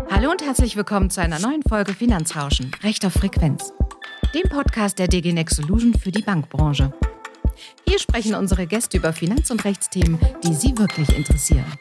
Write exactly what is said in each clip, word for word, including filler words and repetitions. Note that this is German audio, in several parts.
Hallo und herzlich willkommen zu einer neuen Folge Finanzrauschen, Recht auf Frequenz, dem Podcast der D G Next Solution für die Bankbranche. Hier sprechen unsere Gäste über Finanz- und Rechtsthemen, die Sie wirklich interessieren.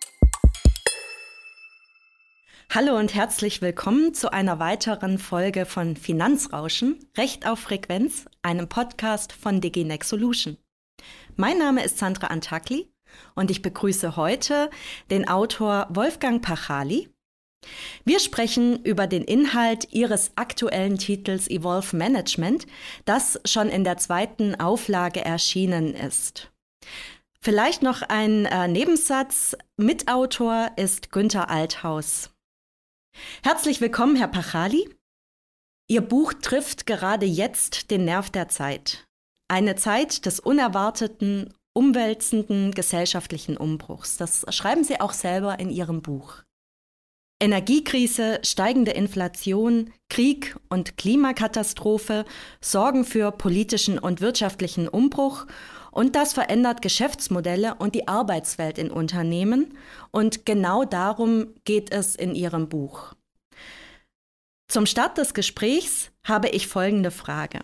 Hallo und herzlich willkommen zu einer weiteren Folge von Finanzrauschen, Recht auf Frequenz, einem Podcast von D G Next Solution. Mein Name ist Sandra Antakli und ich begrüße heute den Autor Wolfgang Pachali. Wir sprechen über den Inhalt Ihres aktuellen Titels Evolve Management, das schon in der zweiten Auflage erschienen ist. Vielleicht noch ein äh, Nebensatz. Mitautor ist Günther Althaus. Herzlich willkommen, Herr Pachali. Ihr Buch trifft gerade jetzt den Nerv der Zeit. Eine Zeit des unerwarteten, umwälzenden gesellschaftlichen Umbruchs. Das schreiben Sie auch selber in Ihrem Buch. Energiekrise, steigende Inflation, Krieg und Klimakatastrophe sorgen für politischen und wirtschaftlichen Umbruch und das verändert Geschäftsmodelle und die Arbeitswelt in Unternehmen. Und genau darum geht es in Ihrem Buch. Zum Start des Gesprächs habe ich folgende Frage.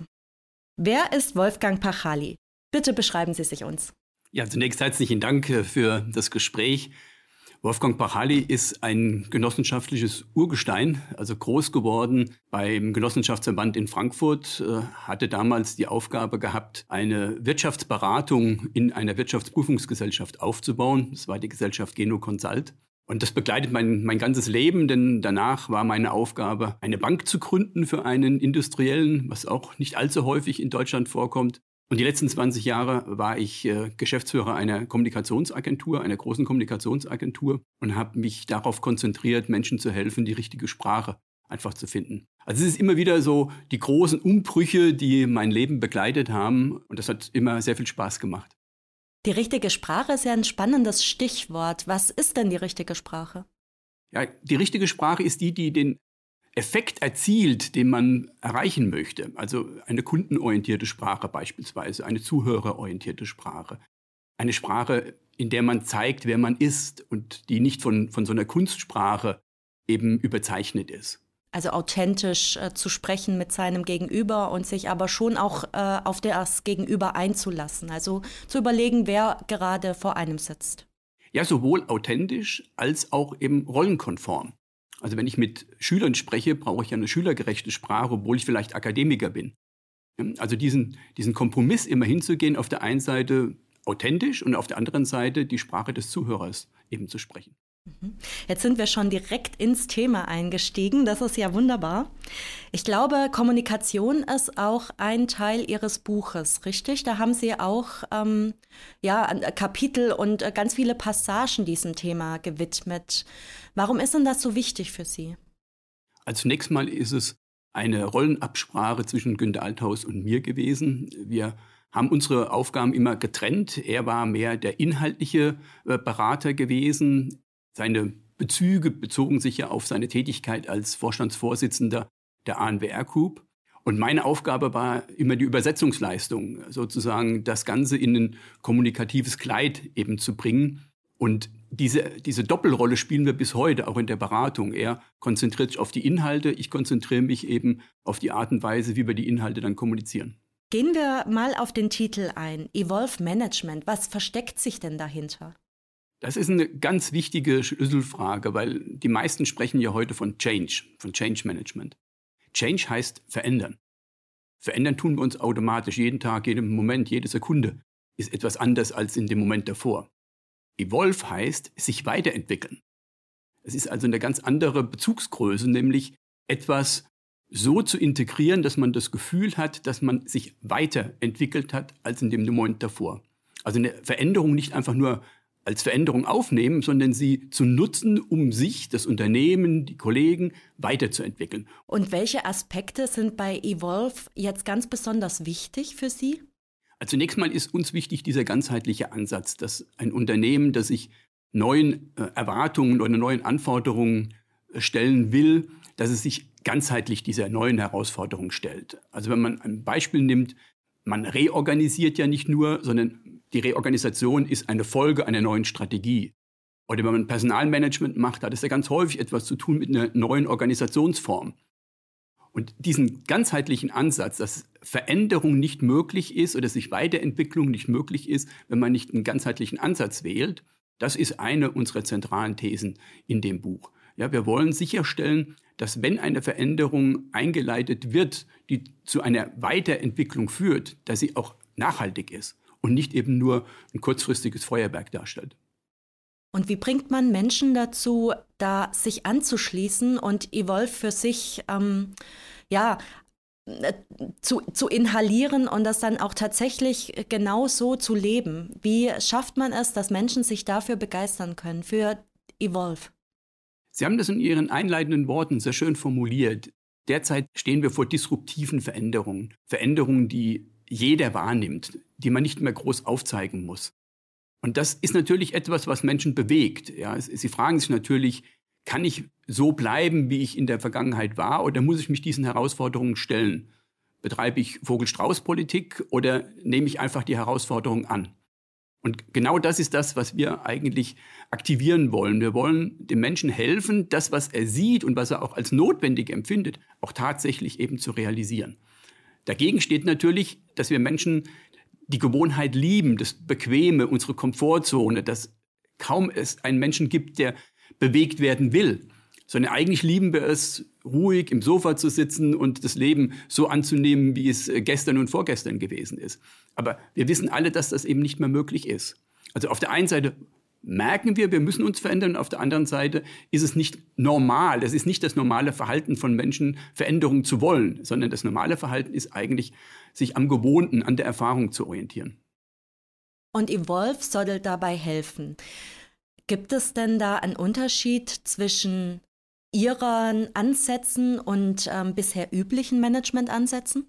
Wer ist Wolfgang Pachali? Bitte beschreiben Sie sich uns. Ja, zunächst herzlichen Dank für das Gespräch. Wolfgang Pachali ist ein genossenschaftliches Urgestein, also groß geworden beim Genossenschaftsverband in Frankfurt, äh, hatte damals die Aufgabe gehabt, eine Wirtschaftsberatung in einer Wirtschaftsprüfungsgesellschaft aufzubauen. Das war die Gesellschaft Geno Consult. Und das begleitet mein, mein ganzes Leben, denn danach war meine Aufgabe, eine Bank zu gründen für einen Industriellen, was auch nicht allzu häufig in Deutschland vorkommt. Und die letzten zwanzig Jahre war ich äh, Geschäftsführer einer Kommunikationsagentur, einer großen Kommunikationsagentur und habe mich darauf konzentriert, Menschen zu helfen, die richtige Sprache einfach zu finden. Also es ist immer wieder so die großen Umbrüche, die mein Leben begleitet haben und das hat immer sehr viel Spaß gemacht. Die richtige Sprache ist ja ein spannendes Stichwort. Was ist denn die richtige Sprache? Ja, die richtige Sprache ist die, die den Effekt erzielt, den man erreichen möchte. Also eine kundenorientierte Sprache beispielsweise, eine zuhörerorientierte Sprache. Eine Sprache, in der man zeigt, wer man ist und die nicht von, von so einer Kunstsprache eben überzeichnet ist. Also authentisch äh, zu sprechen mit seinem Gegenüber und sich aber schon auch äh, auf das Gegenüber einzulassen. Also zu überlegen, wer gerade vor einem sitzt. Ja, sowohl authentisch als auch eben rollenkonform. Also wenn ich mit Schülern spreche, brauche ich eine schülergerechte Sprache, obwohl ich vielleicht Akademiker bin. Also diesen, diesen Kompromiss immer hinzugehen, auf der einen Seite authentisch und auf der anderen Seite die Sprache des Zuhörers eben zu sprechen. Jetzt sind wir schon direkt ins Thema eingestiegen. Das ist ja wunderbar. Ich glaube, Kommunikation ist auch ein Teil Ihres Buches, richtig? Da haben Sie auch ähm, ja, Kapitel und äh, ganz viele Passagen diesem Thema gewidmet. Warum ist denn das so wichtig für Sie? Also zunächst mal ist es eine Rollenabsprache zwischen Günther Althaus und mir gewesen. Wir haben unsere Aufgaben immer getrennt. Er war mehr der inhaltliche äh, Berater gewesen. Seine Bezüge bezogen sich ja auf seine Tätigkeit als Vorstandsvorsitzender der A N W R Group. Und meine Aufgabe war immer die Übersetzungsleistung, sozusagen das Ganze in ein kommunikatives Kleid eben zu bringen. Und diese, diese Doppelrolle spielen wir bis heute, auch in der Beratung. Er konzentriert sich auf die Inhalte, ich konzentriere mich eben auf die Art und Weise, wie wir die Inhalte dann kommunizieren. Gehen wir mal auf den Titel ein, Evolve Management. Was versteckt sich denn dahinter? Das ist eine ganz wichtige Schlüsselfrage, weil die meisten sprechen ja heute von Change, von Change Management. Change heißt verändern. Verändern tun wir uns automatisch, jeden Tag, jeden Moment, jede Sekunde ist etwas anders als in dem Moment davor. Evolve heißt sich weiterentwickeln. Es ist also eine ganz andere Bezugsgröße, nämlich etwas so zu integrieren, dass man das Gefühl hat, dass man sich weiterentwickelt hat als in dem Moment davor. Also eine Veränderung nicht einfach nur als Veränderung aufnehmen, sondern sie zu nutzen, um sich, das Unternehmen, die Kollegen weiterzuentwickeln. Und welche Aspekte sind bei Evolve jetzt ganz besonders wichtig für Sie? Also zunächst mal ist uns wichtig dieser ganzheitliche Ansatz, dass ein Unternehmen, das sich neuen äh, Erwartungen oder neuen Anforderungen äh, stellen will, dass es sich ganzheitlich dieser neuen Herausforderung stellt. Also wenn man ein Beispiel nimmt, man reorganisiert ja nicht nur, sondern die Reorganisation ist eine Folge einer neuen Strategie. Oder wenn man Personalmanagement macht, hat es ja ganz häufig etwas zu tun mit einer neuen Organisationsform. Und diesen ganzheitlichen Ansatz, dass Veränderung nicht möglich ist oder sich Weiterentwicklung nicht möglich ist, wenn man nicht einen ganzheitlichen Ansatz wählt, das ist eine unserer zentralen Thesen in dem Buch. Ja, wir wollen sicherstellen, dass wenn eine Veränderung eingeleitet wird, die zu einer Weiterentwicklung führt, dass sie auch nachhaltig ist und nicht eben nur ein kurzfristiges Feuerwerk darstellt. Und wie bringt man Menschen dazu, da sich anzuschließen und Evolve für sich ähm, ja, äh, zu, zu inhalieren und das dann auch tatsächlich genau so zu leben? Wie schafft man es, dass Menschen sich dafür begeistern können, für Evolve? Sie haben das in Ihren einleitenden Worten sehr schön formuliert. Derzeit stehen wir vor disruptiven Veränderungen. Veränderungen, die jeder wahrnimmt, die man nicht mehr groß aufzeigen muss. Und das ist natürlich etwas, was Menschen bewegt. Ja, sie fragen sich natürlich, kann ich so bleiben, wie ich in der Vergangenheit war, oder muss ich mich diesen Herausforderungen stellen? Betreibe ich Vogel-Strauß-Politik oder nehme ich einfach die Herausforderung an? Und genau das ist das, was wir eigentlich aktivieren wollen. Wir wollen dem Menschen helfen, das, was er sieht und was er auch als notwendig empfindet, auch tatsächlich eben zu realisieren. Dagegen steht natürlich, dass wir Menschen die Gewohnheit lieben, das Bequeme, unsere Komfortzone, dass kaum es einen Menschen gibt, der bewegt werden will, sondern eigentlich lieben wir es, ruhig im Sofa zu sitzen und das Leben so anzunehmen, wie es gestern und vorgestern gewesen ist. Aber wir wissen alle, dass das eben nicht mehr möglich ist. Also auf der einen Seite merken wir, wir müssen uns verändern, und auf der anderen Seite ist es nicht normal. Es ist nicht das normale Verhalten von Menschen, Veränderungen zu wollen, sondern das normale Verhalten ist eigentlich, sich am Gewohnten, an der Erfahrung zu orientieren. Und Evolve soll dabei helfen. Gibt es denn da einen Unterschied zwischen Ihren Ansätzen und ähm, bisher üblichen Managementansätzen?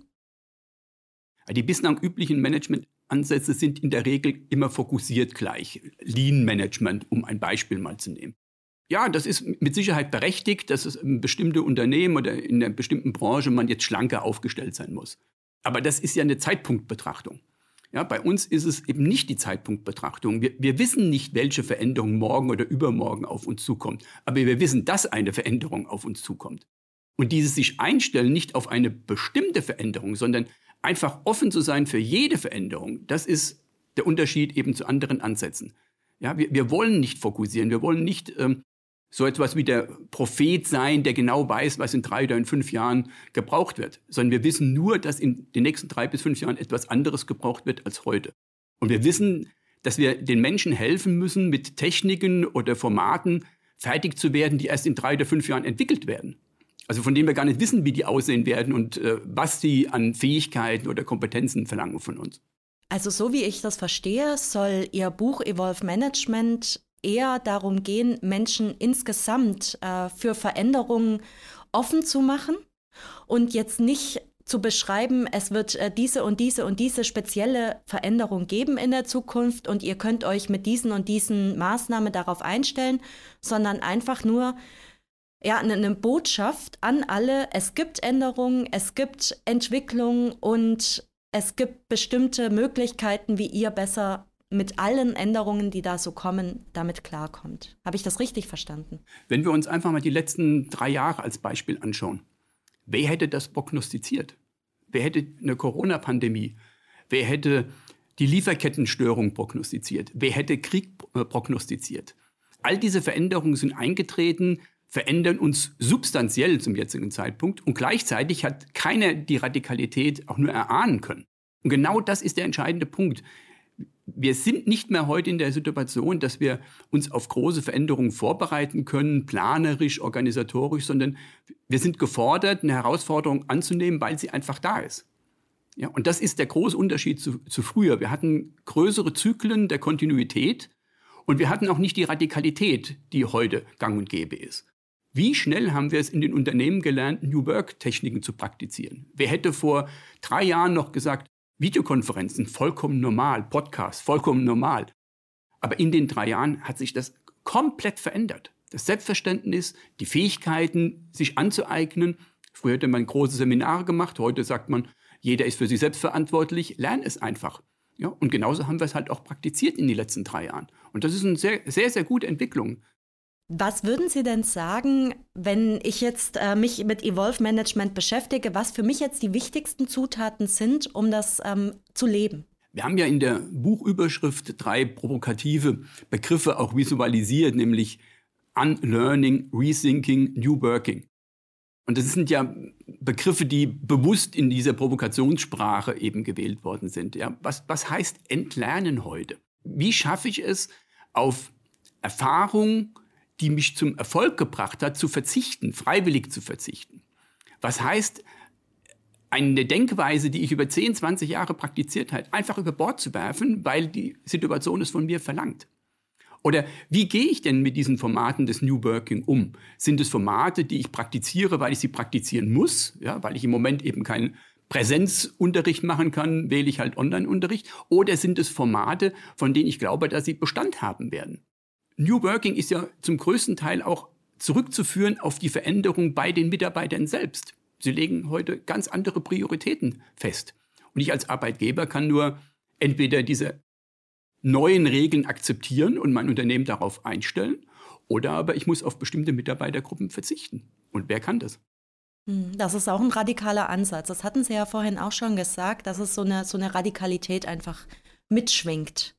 Die bislang üblichen Managementansätze sind in der Regel immer fokussiert gleich. Lean Management, um ein Beispiel mal zu nehmen. Ja, das ist mit Sicherheit berechtigt, dass es in bestimmte Unternehmen oder in einer bestimmten Branche man jetzt schlanker aufgestellt sein muss. Aber das ist ja eine Zeitpunktbetrachtung. Ja, bei uns ist es eben nicht die Zeitpunktbetrachtung. Wir, wir wissen nicht, welche Veränderung morgen oder übermorgen auf uns zukommt. Aber wir wissen, dass eine Veränderung auf uns zukommt. Und dieses sich einstellen nicht auf eine bestimmte Veränderung, sondern einfach offen zu sein für jede Veränderung, das ist der Unterschied eben zu anderen Ansätzen. Ja, wir, wir wollen nicht fokussieren, wir wollen nicht ähm, so etwas wie der Prophet sein, der genau weiß, was in drei oder in fünf Jahren gebraucht wird. Sondern wir wissen nur, dass in den nächsten drei bis fünf Jahren etwas anderes gebraucht wird als heute. Und wir wissen, dass wir den Menschen helfen müssen, mit Techniken oder Formaten fertig zu werden, die erst in drei oder fünf Jahren entwickelt werden. Also von denen wir gar nicht wissen, wie die aussehen werden und äh, was sie an Fähigkeiten oder Kompetenzen verlangen von uns. Also so wie ich das verstehe, soll Ihr Buch Evolve Management eher darum gehen, Menschen insgesamt äh, für Veränderungen offen zu machen und jetzt nicht zu beschreiben, es wird äh, diese und diese und diese spezielle Veränderung geben in der Zukunft und ihr könnt euch mit diesen und diesen Maßnahmen darauf einstellen, sondern einfach nur ja, eine, eine Botschaft an alle, es gibt Änderungen, es gibt Entwicklung und es gibt bestimmte Möglichkeiten, wie ihr besser mit allen Änderungen, die da so kommen, damit klarkommt. Habe ich das richtig verstanden? Wenn wir uns einfach mal die letzten drei Jahre als Beispiel anschauen. Wer hätte das prognostiziert? Wer hätte eine Corona-Pandemie? Wer hätte die Lieferkettenstörung prognostiziert? Wer hätte Krieg äh, prognostiziert? All diese Veränderungen sind eingetreten, verändern uns substanziell zum jetzigen Zeitpunkt und gleichzeitig hat keiner die Radikalität auch nur erahnen können. Und genau das ist der entscheidende Punkt. Wir sind nicht mehr heute in der Situation, dass wir uns auf große Veränderungen vorbereiten können, planerisch, organisatorisch, sondern wir sind gefordert, eine Herausforderung anzunehmen, weil sie einfach da ist. Ja, und das ist der große Unterschied zu, zu früher. Wir hatten größere Zyklen der Kontinuität und wir hatten auch nicht die Radikalität, die heute gang und gäbe ist. Wie schnell haben wir es in den Unternehmen gelernt, New Work-Techniken zu praktizieren? Wer hätte vor drei Jahren noch gesagt, Videokonferenzen, vollkommen normal, Podcasts, vollkommen normal. Aber in den drei Jahren hat sich das komplett verändert. Das Selbstverständnis, die Fähigkeiten, sich anzueignen. Früher hätte man große Seminare gemacht, heute sagt man, jeder ist für sich selbst verantwortlich, lern es einfach. Ja, und genauso haben wir es halt auch praktiziert in den letzten drei Jahren. Und das ist eine sehr, sehr, sehr gute Entwicklung. Was würden Sie denn sagen, wenn ich jetzt äh, mich mit Evolve Management beschäftige, was für mich jetzt die wichtigsten Zutaten sind, um das ähm, zu leben? Wir haben ja in der Buchüberschrift drei provokative Begriffe auch visualisiert, nämlich Unlearning, Rethinking, New Working. Und das sind ja Begriffe, die bewusst in dieser Provokationssprache eben gewählt worden sind. Ja, was, was heißt Entlernen heute? Wie schaffe ich es, auf Erfahrung, die mich zum Erfolg gebracht hat, zu verzichten, freiwillig zu verzichten? Was heißt, eine Denkweise, die ich über zehn, zwanzig Jahre praktiziert habe, einfach über Bord zu werfen, weil die Situation es von mir verlangt? Oder wie gehe ich denn mit diesen Formaten des New Working um? Sind es Formate, die ich praktiziere, weil ich sie praktizieren muss, ja, weil ich im Moment eben keinen Präsenzunterricht machen kann, wähle ich halt Online-Unterricht? Oder sind es Formate, von denen ich glaube, dass sie Bestand haben werden? New Working ist ja zum größten Teil auch zurückzuführen auf die Veränderung bei den Mitarbeitern selbst. Sie legen heute ganz andere Prioritäten fest. Und ich als Arbeitgeber kann nur entweder diese neuen Regeln akzeptieren und mein Unternehmen darauf einstellen, oder aber ich muss auf bestimmte Mitarbeitergruppen verzichten. Und wer kann das? Das ist auch ein radikaler Ansatz. Das hatten Sie ja vorhin auch schon gesagt, dass es so eine, so eine Radikalität einfach mitschwingt.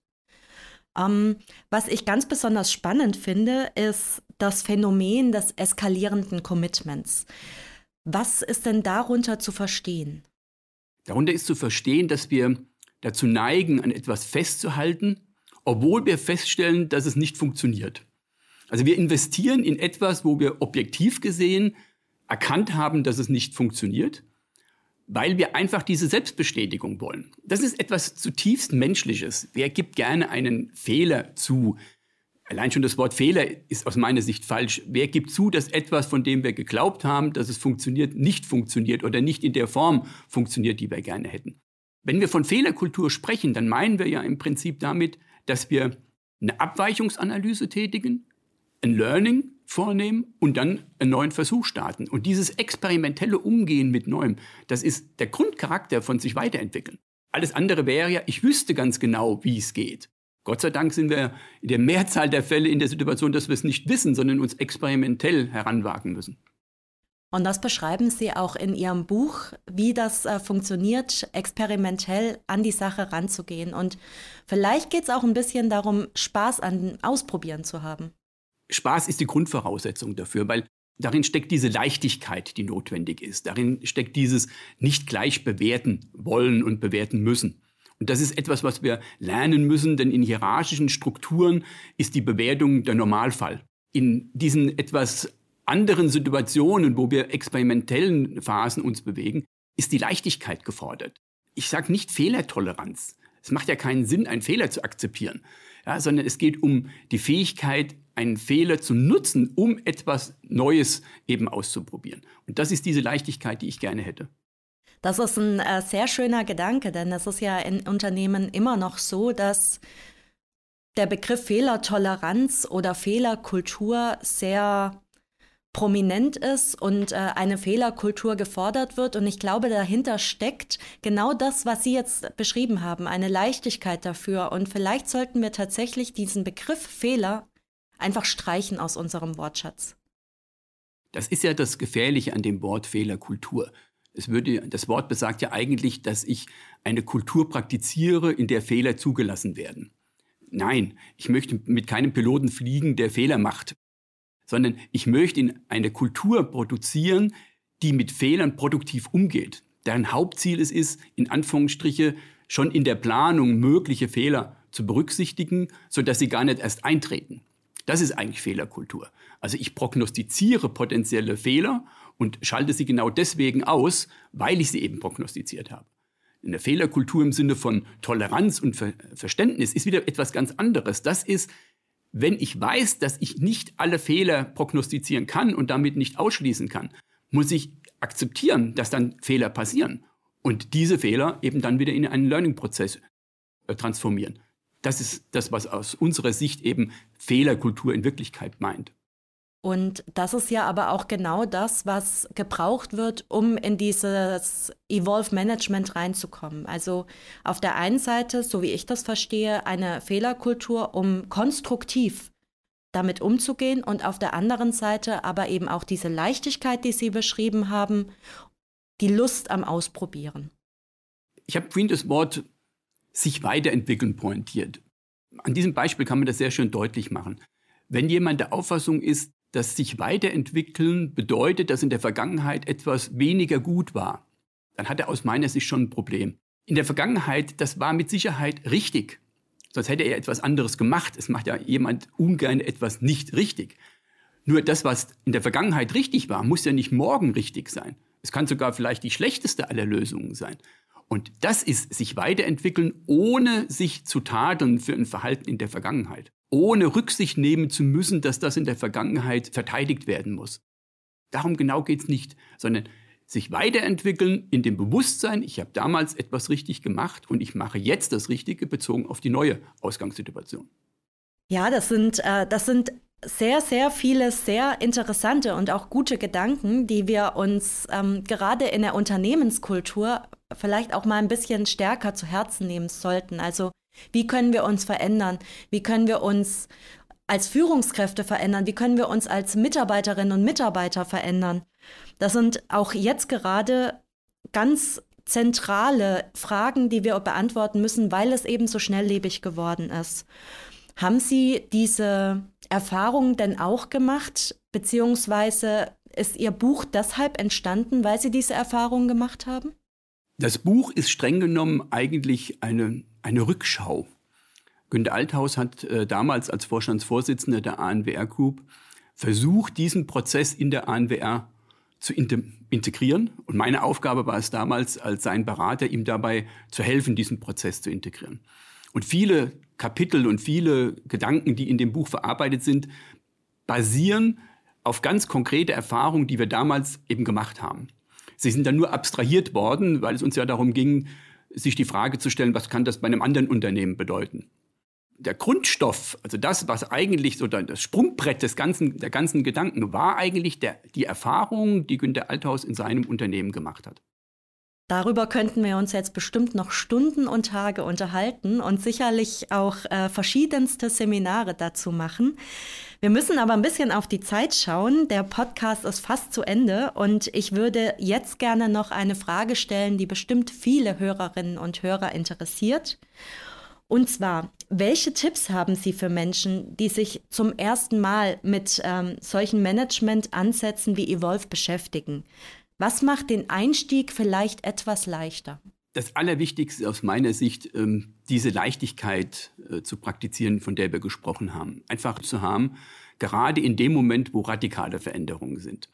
Ähm, was ich ganz besonders spannend finde, ist das Phänomen des eskalierenden Commitments. Was ist denn darunter zu verstehen? Darunter ist zu verstehen, dass wir dazu neigen, an etwas festzuhalten, obwohl wir feststellen, dass es nicht funktioniert. Also wir investieren in etwas, wo wir objektiv gesehen erkannt haben, dass es nicht funktioniert, weil wir einfach diese Selbstbestätigung wollen. Das ist etwas zutiefst Menschliches. Wer gibt gerne einen Fehler zu? Allein schon das Wort Fehler ist aus meiner Sicht falsch. Wer gibt zu, dass etwas, von dem wir geglaubt haben, dass es funktioniert, nicht funktioniert oder nicht in der Form funktioniert, die wir gerne hätten? Wenn wir von Fehlerkultur sprechen, dann meinen wir ja im Prinzip damit, dass wir eine Abweichungsanalyse tätigen, ein Learning vornehmen und dann einen neuen Versuch starten. Und dieses experimentelle Umgehen mit Neuem, das ist der Grundcharakter von sich weiterentwickeln. Alles andere wäre ja, ich wüsste ganz genau, wie es geht. Gott sei Dank sind wir in der Mehrzahl der Fälle in der Situation, dass wir es nicht wissen, sondern uns experimentell heranwagen müssen. Und das beschreiben Sie auch in Ihrem Buch, wie das äh, funktioniert, experimentell an die Sache ranzugehen. Und vielleicht geht es auch ein bisschen darum, Spaß an Ausprobieren zu haben. Spaß ist die Grundvoraussetzung dafür, weil darin steckt diese Leichtigkeit, die notwendig ist. Darin steckt dieses nicht gleich bewerten wollen und bewerten müssen. Und das ist etwas, was wir lernen müssen, denn in hierarchischen Strukturen ist die Bewertung der Normalfall. In diesen etwas anderen Situationen, wo wir experimentellen Phasen uns bewegen, ist die Leichtigkeit gefordert. Ich sage nicht Fehlertoleranz. Es macht ja keinen Sinn, einen Fehler zu akzeptieren, ja, sondern es geht um die Fähigkeit, einen Fehler zu nutzen, um etwas Neues eben auszuprobieren. Und das ist diese Leichtigkeit, die ich gerne hätte. Das ist ein äh, sehr schöner Gedanke, denn es ist ja in Unternehmen immer noch so, dass der Begriff Fehlertoleranz oder Fehlerkultur sehr prominent ist und äh, eine Fehlerkultur gefordert wird. Und ich glaube, dahinter steckt genau das, was Sie jetzt beschrieben haben, eine Leichtigkeit dafür. Und vielleicht sollten wir tatsächlich diesen Begriff Fehler einfach streichen aus unserem Wortschatz. Das ist ja das Gefährliche an dem Wort Fehlerkultur. Es würde, das Wort besagt ja eigentlich, dass ich eine Kultur praktiziere, in der Fehler zugelassen werden. Nein, ich möchte mit keinem Piloten fliegen, der Fehler macht, sondern ich möchte in eine Kultur produzieren, die mit Fehlern produktiv umgeht. Deren Hauptziel es ist, in Anführungsstriche, schon in der Planung mögliche Fehler zu berücksichtigen, sodass sie gar nicht erst eintreten. Das ist eigentlich Fehlerkultur. Also ich prognostiziere potenzielle Fehler und schalte sie genau deswegen aus, weil ich sie eben prognostiziert habe. Eine Fehlerkultur im Sinne von Toleranz und Ver- Verständnis ist wieder etwas ganz anderes. Das ist, wenn ich weiß, dass ich nicht alle Fehler prognostizieren kann und damit nicht ausschließen kann, muss ich akzeptieren, dass dann Fehler passieren und diese Fehler eben dann wieder in einen Learning-Prozess äh, transformieren. Das ist das, was aus unserer Sicht eben Fehlerkultur in Wirklichkeit meint. Und das ist ja aber auch genau das, was gebraucht wird, um in dieses Evolve Management reinzukommen. Also auf der einen Seite, so wie ich das verstehe, eine Fehlerkultur, um konstruktiv damit umzugehen, und auf der anderen Seite aber eben auch diese Leichtigkeit, die Sie beschrieben haben, die Lust am Ausprobieren. Ich habe vorhin das Wort sich weiterentwickeln pointiert. An diesem Beispiel kann man das sehr schön deutlich machen. Wenn jemand der Auffassung ist, dass sich weiterentwickeln bedeutet, dass in der Vergangenheit etwas weniger gut war, dann hat er aus meiner Sicht schon ein Problem. In der Vergangenheit, das war mit Sicherheit richtig. Sonst hätte er etwas anderes gemacht. Es macht ja jemand ungern etwas nicht richtig. Nur das, was in der Vergangenheit richtig war, muss ja nicht morgen richtig sein. Es kann sogar vielleicht die schlechteste aller Lösungen sein. Und das ist sich weiterentwickeln, ohne sich zu tadeln für ein Verhalten in der Vergangenheit. Ohne Rücksicht nehmen zu müssen, dass das in der Vergangenheit verteidigt werden muss. Darum genau geht es nicht, sondern sich weiterentwickeln in dem Bewusstsein, ich habe damals etwas richtig gemacht und ich mache jetzt das Richtige bezogen auf die neue Ausgangssituation. Ja, das sind, äh, das sind sehr, sehr viele sehr interessante und auch gute Gedanken, die wir uns ähm, gerade in der Unternehmenskultur vielleicht auch mal ein bisschen stärker zu Herzen nehmen sollten. Also wie können wir uns verändern? Wie können wir uns als Führungskräfte verändern? Wie können wir uns als Mitarbeiterinnen und Mitarbeiter verändern? Das sind auch jetzt gerade ganz zentrale Fragen, die wir beantworten müssen, weil es eben so schnelllebig geworden ist. Haben Sie diese Erfahrung denn auch gemacht? Beziehungsweise ist Ihr Buch deshalb entstanden, weil Sie diese Erfahrung gemacht haben? Das Buch ist streng genommen eigentlich eine, eine Rückschau. Günter Althaus hat äh, damals als Vorstandsvorsitzender der A N W R Group versucht, diesen Prozess in der A N W R zu integrieren. Und meine Aufgabe war es damals, als sein Berater, ihm dabei zu helfen, diesen Prozess zu integrieren. Und viele Kapitel und viele Gedanken, die in dem Buch verarbeitet sind, basieren auf ganz konkrete Erfahrungen, die wir damals eben gemacht haben. Sie sind dann nur abstrahiert worden, weil es uns ja darum ging, sich die Frage zu stellen, was kann das bei einem anderen Unternehmen bedeuten? Der Grundstoff, also das, was eigentlich so das Sprungbrett des ganzen, der ganzen Gedanken war, eigentlich der, die Erfahrung, die Günter Althaus in seinem Unternehmen gemacht hat. Darüber könnten wir uns jetzt bestimmt noch Stunden und Tage unterhalten und sicherlich auch äh, verschiedenste Seminare dazu machen. Wir müssen aber ein bisschen auf die Zeit schauen. Der Podcast ist fast zu Ende und ich würde jetzt gerne noch eine Frage stellen, die bestimmt viele Hörerinnen und Hörer interessiert. Und zwar, welche Tipps haben Sie für Menschen, die sich zum ersten Mal mit ähm, solchen Management-Ansätzen wie Evolve beschäftigen? Was macht den Einstieg vielleicht etwas leichter? Das Allerwichtigste aus meiner Sicht, ähm, diese Leichtigkeit äh, zu praktizieren, von der wir gesprochen haben. Einfach zu haben, gerade in dem Moment, wo radikale Veränderungen sind.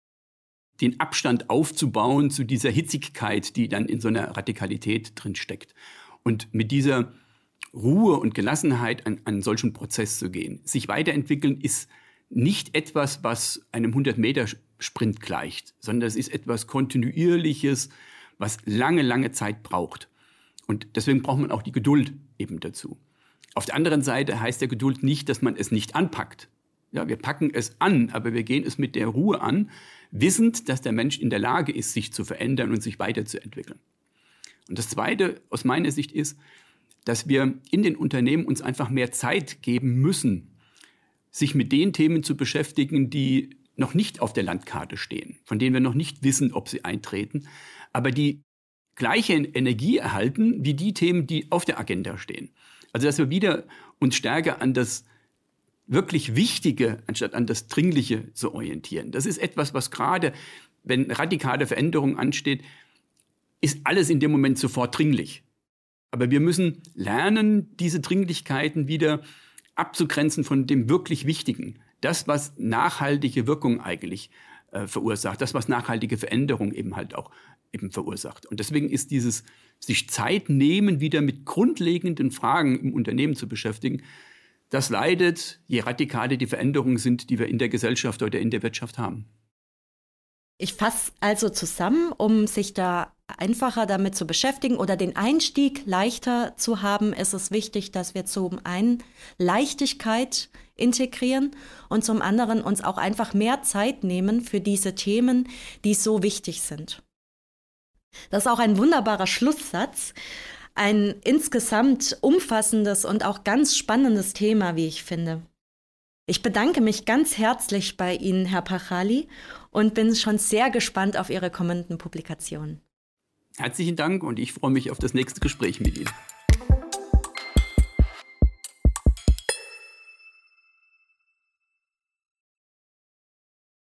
Den Abstand aufzubauen zu dieser Hitzigkeit, die dann in so einer Radikalität drin steckt. Und mit dieser Ruhe und Gelassenheit an einen solchen Prozess zu gehen. Sich weiterentwickeln ist nicht etwas, was einem hundert-Meter-Sprint gleicht, sondern es ist etwas Kontinuierliches, was lange, lange Zeit braucht. Und deswegen braucht man auch die Geduld eben dazu. Auf der anderen Seite heißt der Geduld nicht, dass man es nicht anpackt. Ja, wir packen es an, aber wir gehen es mit der Ruhe an, wissend, dass der Mensch in der Lage ist, sich zu verändern und sich weiterzuentwickeln. Und das Zweite aus meiner Sicht ist, dass wir in den Unternehmen uns einfach mehr Zeit geben müssen, sich mit den Themen zu beschäftigen, die noch nicht auf der Landkarte stehen, von denen wir noch nicht wissen, ob sie eintreten, aber die gleiche Energie erhalten wie die Themen, die auf der Agenda stehen. Also dass wir wieder uns stärker an das wirklich Wichtige anstatt an das Dringliche zu orientieren. Das ist etwas, was gerade, wenn radikale Veränderung ansteht, ist alles in dem Moment sofort dringlich. Aber wir müssen lernen, diese Dringlichkeiten wieder abzugrenzen von dem wirklich Wichtigen. Das, was nachhaltige Wirkung eigentlich äh, verursacht. Das, was nachhaltige Veränderung eben halt auch eben verursacht. Und deswegen ist dieses sich Zeit nehmen, wieder mit grundlegenden Fragen im Unternehmen zu beschäftigen, das leidet, je radikaler die Veränderungen sind, die wir in der Gesellschaft oder in der Wirtschaft haben. Ich fasse also zusammen, um sich da einfacher damit zu beschäftigen oder den Einstieg leichter zu haben, ist es wichtig, dass wir zum einen Leichtigkeit integrieren und zum anderen uns auch einfach mehr Zeit nehmen für diese Themen, die so wichtig sind. Das ist auch ein wunderbarer Schlusssatz. Ein insgesamt umfassendes und auch ganz spannendes Thema, wie ich finde. Ich bedanke mich ganz herzlich bei Ihnen, Herr Pachali, und bin schon sehr gespannt auf Ihre kommenden Publikationen. Herzlichen Dank und ich freue mich auf das nächste Gespräch mit Ihnen.